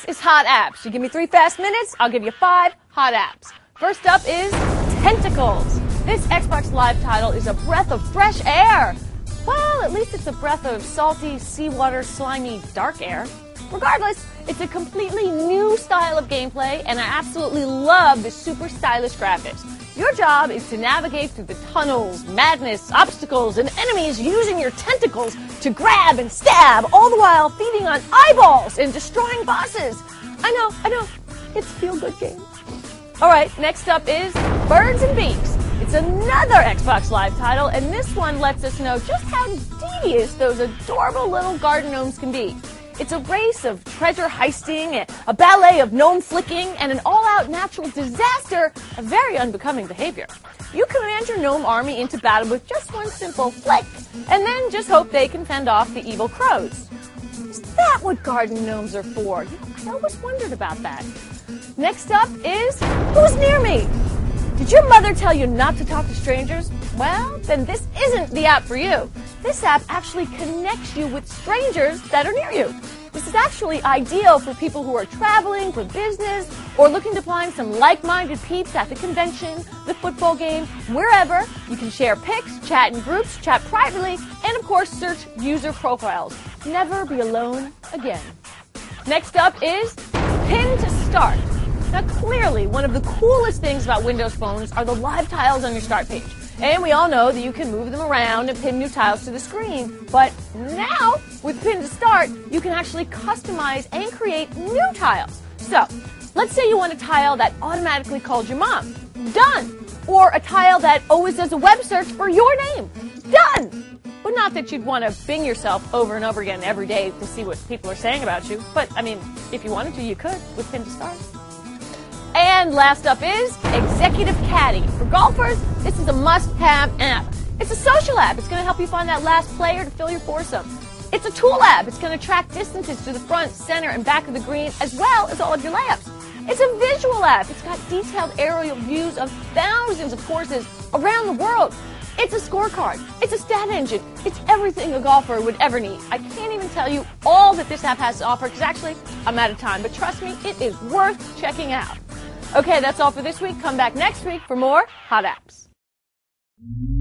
is hot apps. You give me 3 fast minutes, I'll give you 5 hot apps. First up is Tentacles. This Xbox Live title is a breath of fresh air. Well, at least it's a breath of salty, seawater, slimy, dark air. Regardless, it's a completely new style of gameplay, and I absolutely love the super stylish graphics. Your job is to navigate through the tunnels, madness, obstacles, and enemies using your tentacles to grab and stab, all the while feeding on eyeballs and destroying bosses. I know, it's a feel-good game. Alright, next up is Birds and Beaks. It's another Xbox Live title, and this one lets us know just how devious those adorable little garden gnomes can be. It's a race of treasure heisting, a ballet of gnome flicking, and an all-out natural disaster of very unbecoming behavior. You command your gnome army into battle with just one simple flick, and then just hope they can fend off the evil crows. Is that what garden gnomes are for? I always wondered about that. Next up is Who's Near Me? Did your mother tell you not to talk to strangers? Well, then this isn't the app for you. This app actually connects you with strangers that are near you. This is actually ideal for people who are traveling for business or looking to find some like-minded peeps at the convention, the football game, wherever. You can share pics, chat in groups, chat privately, and of course search user profiles. Never be alone again. Next up is Pin to Start. Now clearly, one of the coolest things about Windows phones are the live tiles on your start page. And we all know that you can move them around and pin new tiles to the screen. But now, with Pin to Start, you can actually customize and create new tiles. So, let's say you want a tile that automatically calls your mom. Done! Or a tile that always does a web search for your name. Done! But not that you'd want to Bing yourself over and over again every day to see what people are saying about you. But, I mean, if you wanted to, you could with Pin to Start. And last up is Executive Caddy. For golfers, this is a must-have app. It's a social app. It's going to help you find that last player to fill your foursome. It's a tool app. It's going to track distances to the front, center, and back of the green, as well as all of your layups. It's a visual app. It's got detailed aerial views of thousands of courses around the world. It's a scorecard. It's a stat engine. It's everything a golfer would ever need. I can't even tell you all that this app has to offer, because actually, I'm out of time. But trust me, it is worth checking out. Okay, that's all for this week. Come back next week for more Hot Apps.